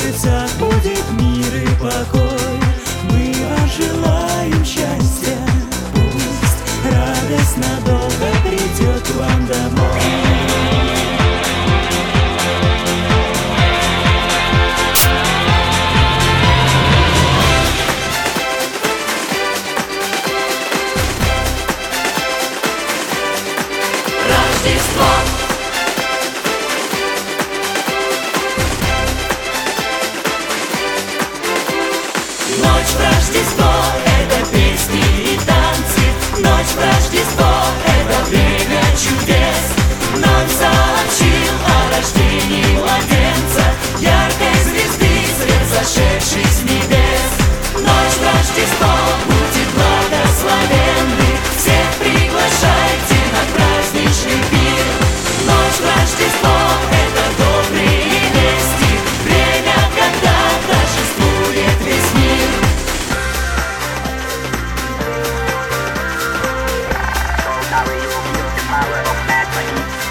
сердцах будет мир и покой. Мы вам желаем счастья, пусть радость надолго придет к вам домой. Рождество. Ночь в Рождество — это песни и танцы. Ночь в Рождество — это время чудес. Нам сообщил о рождении младенца, яркой звезды, свет зашедший с небес. Ночь в Рождество будет благословенной, всех приглашайте на праздничный пир. Ночь в Рождество — это добрые вести, время, когда торжествует весь мир. Power of magic.